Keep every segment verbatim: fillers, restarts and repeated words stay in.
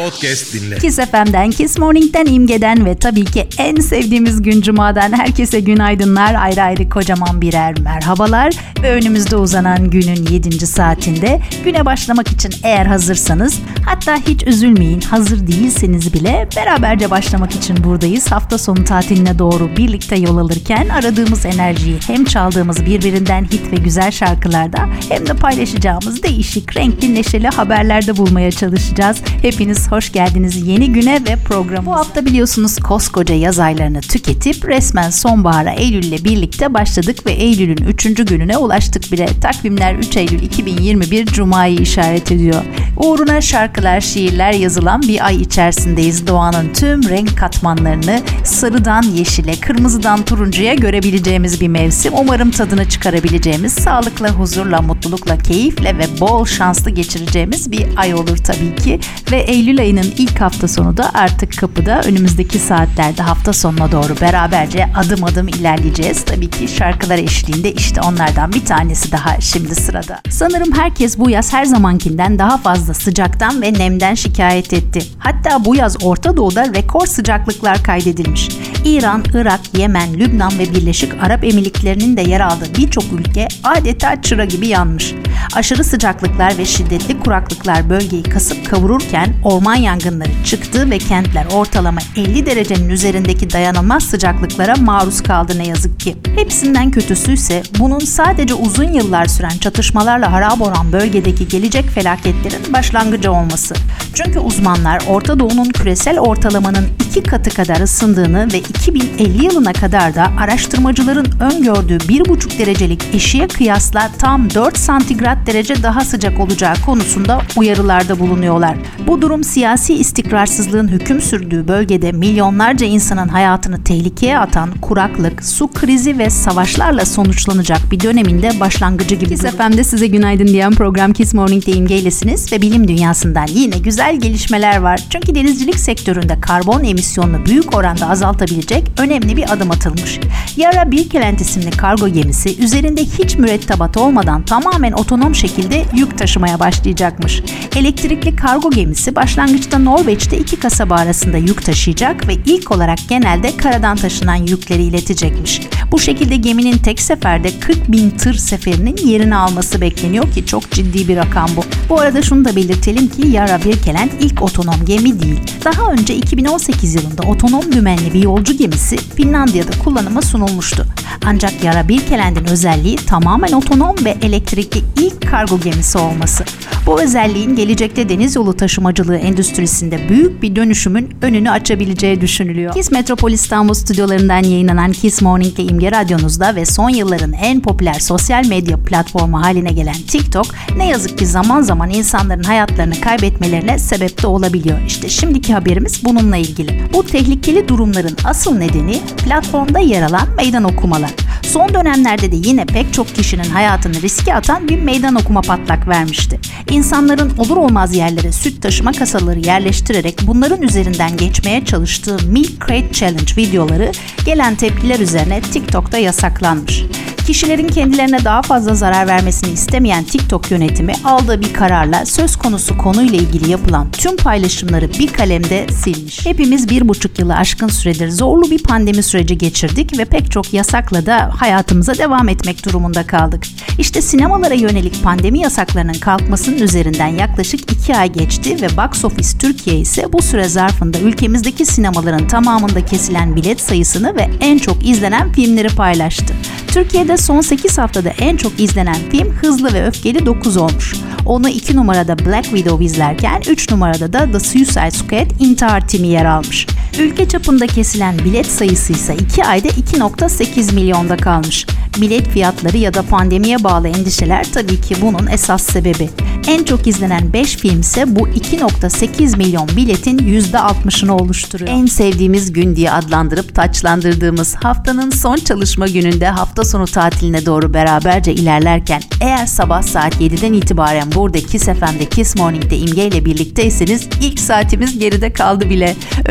Podcast dinle. Kiss F M'den, Kiss Morning'den, İmge'den ve tabii ki en sevdiğimiz gün Cuma'dan herkese günaydınlar, ayrı ayrı kocaman birer merhabalar ve önümüzde uzanan günün yedinci saatinde güne başlamak için eğer hazırsanız, hatta hiç üzülmeyin, hazır değilseniz bile beraberce başlamak için buradayız. Hafta sonu tatiline doğru birlikte yol alırken aradığımız enerjiyi hem çaldığımız birbirinden hit ve güzel şarkılarda hem de paylaşacağımız değişik, renkli, neşeli haberlerde bulmaya çalışacağız. Hepiniz hoş geldiniz yeni güne ve programa. Bu hafta biliyorsunuz koskoca yaz aylarını tüketip resmen sonbahara Eylül'le birlikte başladık ve Eylül'ün üçüncü gününe ulaştık bile. Takvimler üç Eylül iki bin yirmi bir Cuma'yı işaret ediyor. Uğruna şarkılar, şiirler yazılan bir ay içerisindeyiz. Doğanın tüm renk katmanlarını sarıdan yeşile, kırmızıdan turuncuya görebileceğimiz bir mevsim. Umarım tadını çıkarabileceğimiz, sağlıkla, huzurla, mutlulukla, keyifle ve bol şanslı geçireceğimiz bir ay olur tabii ki. Ve Eylül ayının ilk hafta sonu da artık kapıda. Önümüzdeki saatlerde hafta sonuna doğru beraberce adım adım ilerleyeceğiz. Tabii ki şarkılar eşliğinde, işte onlardan bir tanesi daha şimdi sırada. Sanırım herkes bu yaz her zamankinden daha fazla sıcaktan ve nemden şikayet etti. Hatta bu yaz Orta Doğu'da rekor sıcaklıklar kaydedilmiş. İran, Irak, Yemen, Lübnan ve Birleşik Arap Emirlikleri'nin de yer aldığı birçok ülke adeta çıra gibi yanmış. Aşırı sıcaklıklar ve şiddetli kuraklıklar bölgeyi kasıp kavururken orman yangınları çıktı ve kentler ortalama elli derecenin üzerindeki dayanılmaz sıcaklıklara maruz kaldı ne yazık ki. Hepsinden kötüsü ise bunun sadece uzun yıllar süren çatışmalarla harap olan bölgedeki gelecek felaketlerin başlangıcı olması. Çünkü uzmanlar Orta Doğu'nun küresel ortalamanın iki katı kadar ısındığını ve iki bin elli yılına kadar da araştırmacıların öngördüğü bir buçuk derecelik eşiğe kıyasla tam dört santigrat derece daha sıcak olacağı konusunda uyarılarda bulunuyorlar. Bu durum siyasi istikrarsızlığın hüküm sürdüğü bölgede milyonlarca insanın hayatını tehlikeye atan kuraklık, su krizi ve savaşlarla sonuçlanacak bir döneminde başlangıcı gibi. Kiss F M'de size günaydın diyen program Kiss Morning'de İmge'ylesiniz ve bilim dünyasından yine güzel gelişmeler var. Çünkü denizcilik sektöründe karbon emisyonunu büyük oranda azaltabilecek önemli bir adım atılmış. Yara Birkeland isimli kargo gemisi üzerinde hiç mürettebat olmadan tamamen otonom şekilde yük taşımaya başlayacakmış. Elektrikli kargo gemisi başlangıçta Norveç'te iki kasaba arasında yük taşıyacak ve ilk olarak genelde karadan taşınan yükleri iletecekmiş. Bu şekilde geminin tek seferde kırk bin tır seferinin yerini alması bekleniyor ki çok ciddi bir rakam bu. Bu arada şunu da belirtelim ki Yara Birkeland ilk otonom gemi değil. Daha önce iki bin on sekiz yılında otonom dümenli bir yolcu gemisi Finlandiya'da kullanıma sunulmuştu. Ancak Yara Birkeland'in özelliği tamamen otonom ve elektrikli ilk kargo gemisi olması. Bu özelliğin gelecekte deniz yolu taşımacılığı endüstrisinde büyük bir dönüşümün önünü açabileceği düşünülüyor. Kiss Metropol İstanbul stüdyolarından yayınlanan Kiss Morning'le İmge Radyonuzda ve son yılların en popüler sosyal medya platformu haline gelen TikTok ne yazık ki zaman zaman insanların hayatlarını kaybetmelerine sebep de olabiliyor. İşte şimdiki haberimiz bununla ilgili. Bu tehlikeli durumların asıl nedeni platformda yer alan meydan okumalar. Son dönemlerde de yine pek çok kişinin hayatını riske atan bir meydan okuma patlak vermişti. İnsanların olur olmaz yerlere süt taşıma kasaları yerleştirerek bunların üzerinden geçmeye çalıştığı Milk Crate Challenge videoları gelen tepkiler üzerine TikTok'ta yasaklanmış. Kişilerin kendilerine daha fazla zarar vermesini istemeyen TikTok yönetimi aldığı bir kararla söz konusu konuyla ilgili yapılan tüm paylaşımları bir kalemde silmiş. Hepimiz bir buçuk yılı aşkın süredir zorlu bir pandemi süreci geçirdik ve pek çok yasakla da hayatımıza devam etmek durumunda kaldık. İşte sinemalara yönelik pandemi yasaklarının kalkmasının üzerinden yaklaşık iki ay geçti ve Box Office Türkiye ise bu süre zarfında ülkemizdeki sinemaların tamamında kesilen bilet sayısını ve en çok izlenen filmleri paylaştı. Türkiye'de son sekiz haftada en çok izlenen film Hızlı ve Öfkeli dokuz olmuş. Onu iki numarada Black Widow izlerken üç numarada da The Suicide Squad İntihar Timi yer almış. Ülke çapında kesilen bilet sayısı ise iki ayda iki virgül sekiz milyonda kalmış. Bilet fiyatları ya da pandemiye bağlı endişeler tabii ki bunun esas sebebi. En çok izlenen beş film ise bu iki virgül sekiz milyon biletin yüzde altmışını oluşturuyor. En sevdiğimiz gün diye adlandırıp taçlandırdığımız haftanın son çalışma gününde hafta sonu tatiline doğru beraberce ilerlerken eğer sabah saat yediden itibaren burada Kiss F M'de Kiss Morning'de İmge ile birlikteyseniz ilk saatimiz geride kaldı bile. Önümüzde iki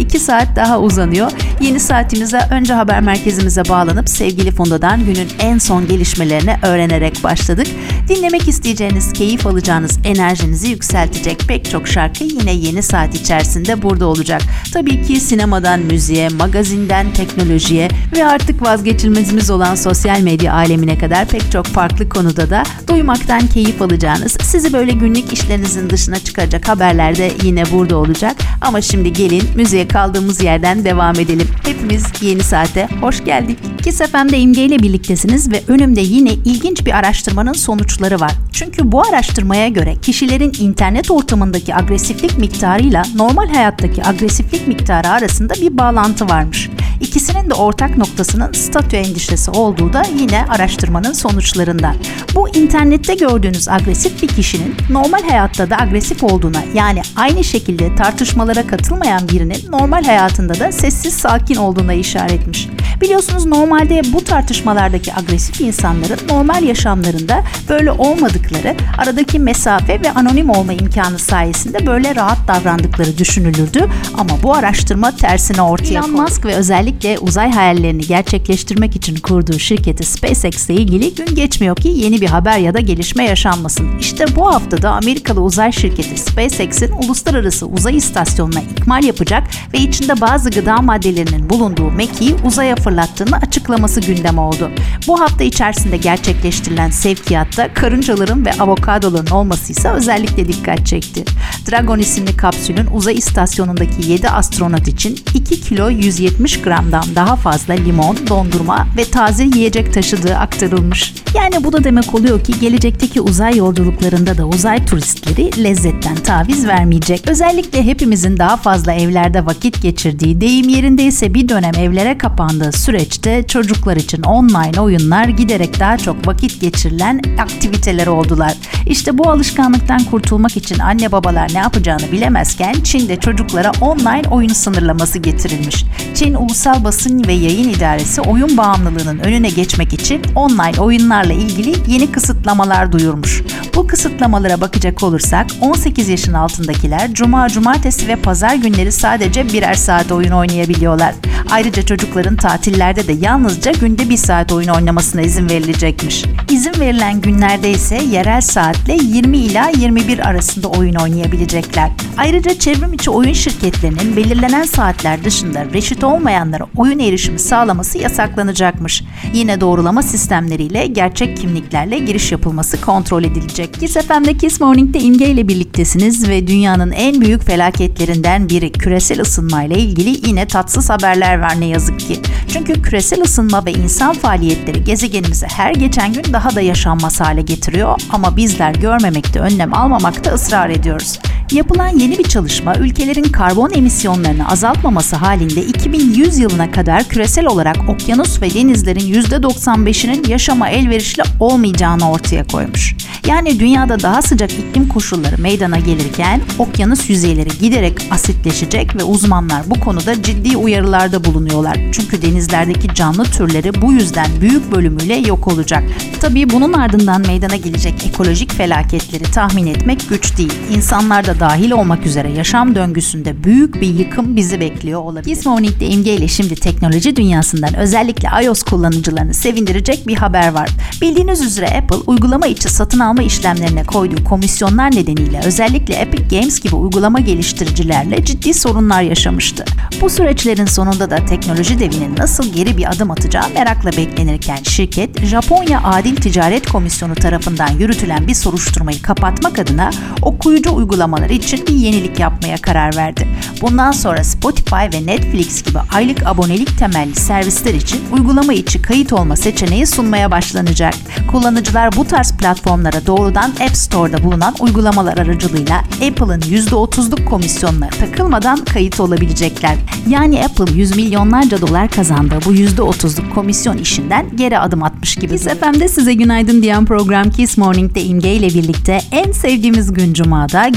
iki saat daha uzanıyor. Yeni saatimize önce haber merkezimize bağlanıp sevgili Funda'dan günün en son gelişmelerini öğrenerek başladık. Dinlemek isteyeceğiniz, keyif alacağınız, enerjinizi yükseltecek pek çok şarkı yine yeni saat içerisinde burada olacak. Tabii ki sinemadan müziğe, magazinden teknolojiye ve artık vazgeçilmezimiz olan sosyal medya alemine kadar pek çok farklı konuda da duymaktan keyif alacağınız, sizi böyle günlük işlerinizin dışına çıkaracak haberler de yine burada olacak. Ama şimdi gelin müziğe kaldığımız yerden devam edelim. Hepimiz yeni saate hoş geldik. Kiss F M'de İmge ile birliktesiniz ve önümde yine ilginç bir araştırmanın sonuçları var. Çünkü bu araştırmaya göre kişilerin internet ortamındaki agresiflik miktarıyla normal hayattaki agresiflik miktarı arasında bir bağlantı varmış. İkisinin de ortak noktasının statü endişesi olduğu da yine araştırmanın sonuçlarından. Bu internette gördüğünüz agresif bir kişinin normal hayatta da agresif olduğuna, yani aynı şekilde tartışmalara katılmayan birinin normal hayatında da sessiz sakin olduğuna işaretmiş. Biliyorsunuz normalde bu tartışmalardaki agresif insanların normal yaşamlarında böyle olmadıkları, aradaki mesafe ve anonim olma imkanı sayesinde böyle rahat davrandıkları düşünülürdü. Ama bu araştırma tersine ortaya koydu. Elon Musk ve özellikle uzay hayallerini gerçekleştirmek için kurduğu şirketi SpaceX ile ilgili gün geçmiyor ki yeni bir haber ya da gelişme yaşanmasın. İşte bu haftada Amerikalı uzay şirketi SpaceX'in uluslararası uzay istasyonuna ikmal yapacak ve içinde bazı gıda maddelerinin bulunduğu mekiği uzaya fırlattığını açıklaması gündem oldu. Bu hafta içerisinde gerçekleştirilen sevkiyatta karıncaların ve avokadoların olması ise özellikle dikkat çekti. Dragon isimli kapsülün uzay istasyonundaki yedi astronot için iki kilo yüz yetmiş gramdan daha fazla limon, dondurma ve taze yiyecek taşıdığı aktarılmış. Yani bu da demek oluyor ki gelecekteki uzay yolculuklarında da uzay turistleri lezzetten taviz vermeyecek. Özellikle hepimizin daha fazla evlerde vakit geçirdiği, deyim yerindeyse bir dönem evlere kapandığı süreçte çocuklar için online oyunlar giderek daha çok vakit geçirilen aktiviteler oldular. İşte bu alışkanlıktan kurtulmak için anne babalar ne yapacağını bilemezken Çin'de çocuklara online oyun sınırlaması getirilmiş. Çin Ulusal Basın ve Yayın İdaresi oyun bağımlılığının önüne geçmek için online oyunlarla ilgili yeni kısıtlamalar duyurmuş. Bu kısıtlamalara bakacak olursak on sekiz yaşın altındakiler cuma, cumartesi ve pazar günleri sadece birer saat oyun oynayabiliyorlar. Ayrıca çocukların tatillerde de yalnızca günde bir saat oyun oynamasına izin verilecekmiş. İzin verilen günlerde ise yerel saatle yirmi ila yirmi bir arasında oyun oynayabilecekler. Ayrıca çevrim içi oyun şirketlerinin belirlenen saatler dışında reşit olmayanlara oyun erişimi sağlaması yasaklanacakmış. Yine doğrulama sistemleriyle gerçek kimliklerle giriş yapılması kontrol edilecek. Kiss F M'de Kiss Morning'de İmge ile birliktesiniz ve dünyanın en büyük felaketlerinden biri küresel ısınma ile ilgili yine tatsız haberler var ne yazık ki. Çünkü küresel ısınma ve insan faaliyetleri gezegenimizi her geçen gün daha da yaşanmaz hale getiriyor ama bizler görmemekte, önlem almamakta ısrar ediyoruz. Yapılan yeni bir çalışma ülkelerin karbon emisyonlarını azaltmaması halinde iki bin yüz yılına kadar küresel olarak okyanus ve denizlerin yüzde doksan beşinin yaşama elverişli olmayacağını ortaya koymuş. Yani dünyada daha sıcak iklim koşulları meydana gelirken okyanus yüzeyleri giderek asitleşecek ve uzmanlar bu konuda ciddi uyarılarda bulunuyorlar. Çünkü denizlerdeki canlı türleri bu yüzden büyük bölümüyle yok olacak. Tabii bunun ardından meydana gelecek ekolojik felaketleri tahmin etmek güç değil. İnsanlar da dahil olmak üzere yaşam döngüsünde büyük bir yıkım bizi bekliyor olabilir. Kiss Morning'de İmge ile şimdi teknoloji dünyasından özellikle iOS kullanıcılarını sevindirecek bir haber var. Bildiğiniz üzere Apple uygulama içi satın alma işlemlerine koyduğu komisyonlar nedeniyle özellikle Epic Games gibi uygulama geliştiricilerle ciddi sorunlar yaşamıştı. Bu süreçlerin sonunda da teknoloji devinin nasıl geri bir adım atacağı merakla beklenirken şirket, Japonya Adil Ticaret Komisyonu tarafından yürütülen bir soruşturmayı kapatmak adına okuyucu uygulamaları için bir yenilik yapmaya karar verdi. Bundan sonra Spotify ve Netflix gibi aylık abonelik temelli servisler için uygulama içi kayıt olma seçeneği sunmaya başlanacak. Kullanıcılar bu tarz platformlara doğrudan App Store'da bulunan uygulamalar aracılığıyla Apple'ın yüzde otuzluk komisyonuna takılmadan kayıt olabilecekler. Yani Apple yüz milyonlarca dolar kazandığı bu yüzde otuzluk komisyon işinden geri adım atmış gibi. Kiss F M'de size günaydın diyen program Kiss Morning'de İmge ile birlikte en sevdiğimiz gün Cuma'da günün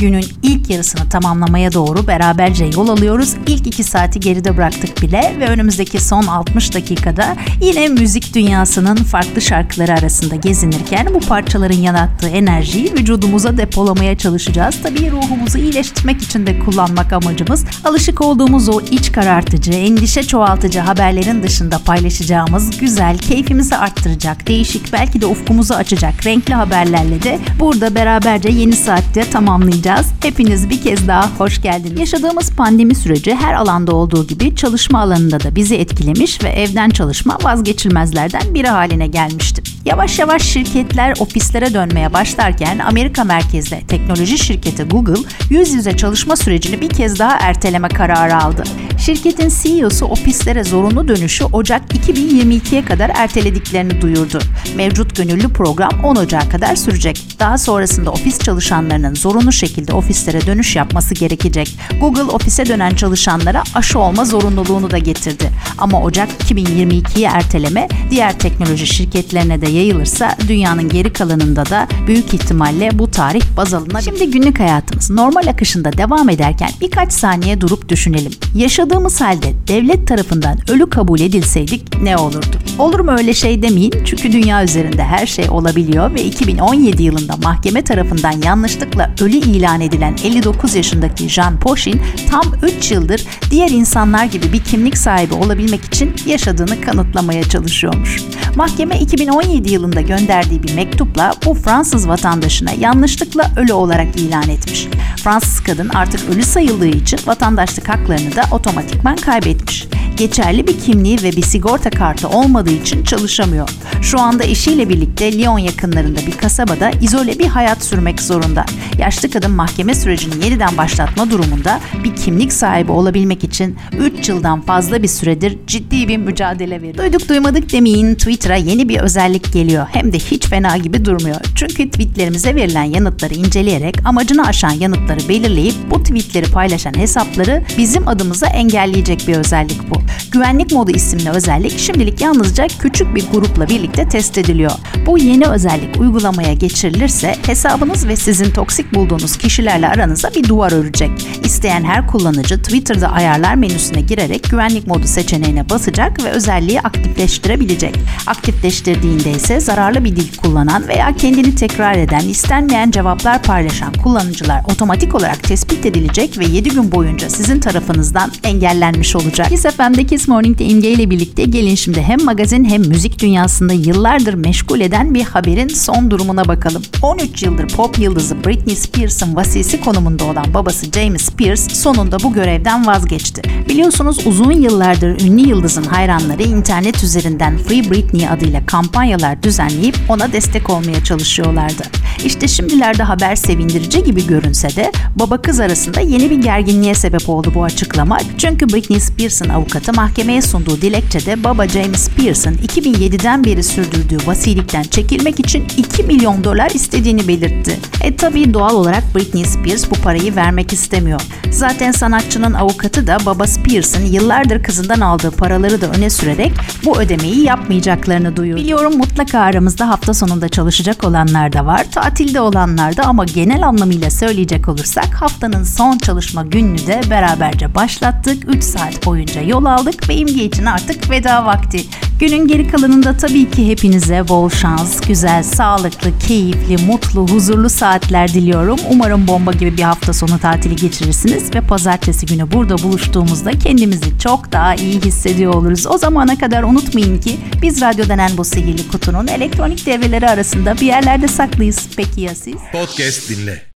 ilk yarısını tamamlamaya doğru beraberce yol alıyoruz. İlk iki saati geride bıraktık bile ve önümüzdeki son altmış dakikada yine müzik dünyasının farklı şarkıları arasında gezinirken bu parçaların yarattığı enerjiyi vücudumuza depolamaya çalışacağız. Tabii ruhumuzu iyileştirmek için de kullanmak amacımız. Alışık olduğumuz o iç karartıcı, endişe çoğaltıcı haberlerin dışında paylaşacağımız güzel, keyfimizi arttıracak, değişik, belki de ufkumuzu açacak renkli haberlerle de burada beraberce yeni saatte tamamlayacağız. Hepiniz bir kez daha hoş geldiniz. Yaşadığımız pandemi süreci her alanda olduğu gibi çalışma alanında da bizi etkilemiş ve evden çalışma vazgeçilmezlerden biri haline gelmişti. Yavaş yavaş şirketler ofislere dönmeye başlarken Amerika merkezli teknoloji şirketi Google yüz yüze çalışma sürecini bir kez daha erteleme kararı aldı. Şirketin C E O'su ofislere zorunlu dönüşü Ocak iki bin yirmi ikiye kadar ertelediklerini duyurdu. Mevcut gönüllü program on Ocak'a kadar sürecek. Daha sonrasında ofis çalışanlarının zorunlu şekilde ofislere dönüş yapması gerekecek. Google ofise dönen çalışanlara aşı olma zorunluluğunu da getirdi. Ama Ocak iki bin yirmi ikiye erteleme diğer teknoloji şirketlerine de yayılırsa dünyanın geri kalanında da büyük ihtimalle bu tarih baz alınabilir. Şimdi günlük hayatımız normal akışında devam ederken birkaç saniye durup düşünelim. Yaşadığımız halde devlet tarafından ölü kabul edilseydik ne olurdu? Olur mu öyle şey demeyin, çünkü dünya üzerinde her şey olabiliyor ve iki bin on yedi yılında mahkeme tarafından yanlışlıkla ölü ilan edilen elli dokuz yaşındaki Jan Poshin tam üç yıldır diğer insanlar gibi bir kimlik sahibi olabilmek için yaşadığını kanıtlamaya çalışıyormuş. Mahkeme iki bin on yedi yılında gönderdiği bir mektupla bu Fransız vatandaşına yanlışlıkla ölü olarak ilan etmiş. Fransız kadın artık ölü sayıldığı için vatandaşlık haklarını da otomatikman kaybetmiş. Geçerli bir kimliği ve bir sigorta kartı olmadığı için çalışamıyor. Şu anda eşiyle birlikte Lyon yakınlarında bir kasabada izole bir hayat sürmek zorunda. Yaşlı kadın mahkeme sürecini yeniden başlatma durumunda bir kimlik sahibi olabilmek için üç yıldan fazla bir süredir ciddi bir mücadele veriyor. Duyduk duymadık demeyin, Twitter'a yeni bir özellik geliyor. Hem de hiç fena gibi durmuyor. Çünkü tweetlerimize verilen yanıtları inceleyerek amacını aşan yanıtları belirleyip bu tweetleri paylaşan hesapları bizim adımıza engelleyecek bir özellik bu. Güvenlik modu isimli özellik şimdilik yalnızca küçük bir grupla birlikte test ediliyor. Bu yeni özellik uygulamaya geçirilirse hesabınız ve sizin toksik bulduğunuz kişilerle aranıza bir duvar örecek. İsteyen her kullanıcı Twitter'da ayarlar menüsüne girerek güvenlik modu seçeneğine basacak ve özelliği aktifleştirebilecek. Aktifleştirdiğinde ise zararlı bir dil kullanan veya kendini tekrar eden, istenmeyen cevaplar paylaşan kullanıcılar otomatik olarak tespit edilecek ve yedi gün boyunca sizin tarafınızdan engellenmiş olacak. Kiss F M'de Kiss Morning'de İmge ile birlikte gelin şimdi hem magazin hem müzik dünyasında yıllardır meşgul eden bir haberin son durumuna bakalım. on üç yıldır pop yıldızı Britney Spears'ın vasisi konumunda olan babası James Spears sonunda bu görevden vazgeçti. Biliyorsunuz uzun yıllardır ünlü yıldızın hayranları internet üzerinden Free Britney adıyla kampanyalar düzenleyip ona destek olmaya çalışıyorlardı. İşte şimdilerde haber sevindirici gibi görünse de baba kız arasında yeni bir gerginliğe sebep oldu bu açıklama. Çünkü Britney Spears'ın avukatı mahkemeye sunduğu dilekçede baba James Spears'ın iki bin yediden beri sürdürdüğü vasilikten çekilmek için iki milyon dolar istediğini belirtti. E tabii doğal olarak Britney Spears bu parayı vermek istemiyor. Zaten sanatçının avukatı da baba Spears'ın yıllardır kızından aldığı paraları da öne sürerek bu ödemeyi yapmayacaklarını duyuyor. Biliyorum mutlaka aramızda hafta sonunda çalışacak olanlar da var, tatilde olanlar da, ama genel anlamıyla söyleyecek olursak haftanın son çalışma gününü de beraberce başlattık. üç saat boyunca yol aldık ve İmge için artık veda vakti. Günün geri kalanında tabii ki hepinize bol şans, güzel, sağlıklı, keyifli, mutlu, huzurlu saatler diliyorum. Umarım bomba gibi bir hafta sonu tatili geçirirsiniz ve pazartesi günü burada buluştuğumuzda kendimizi çok daha iyi hissediyor oluruz. O zamana kadar unutmayın ki biz radyo denen bu sihirli kutunun elektronik devreleri arasında bir yerlerde saklıyız. Peki ya siz? Podcast dinle.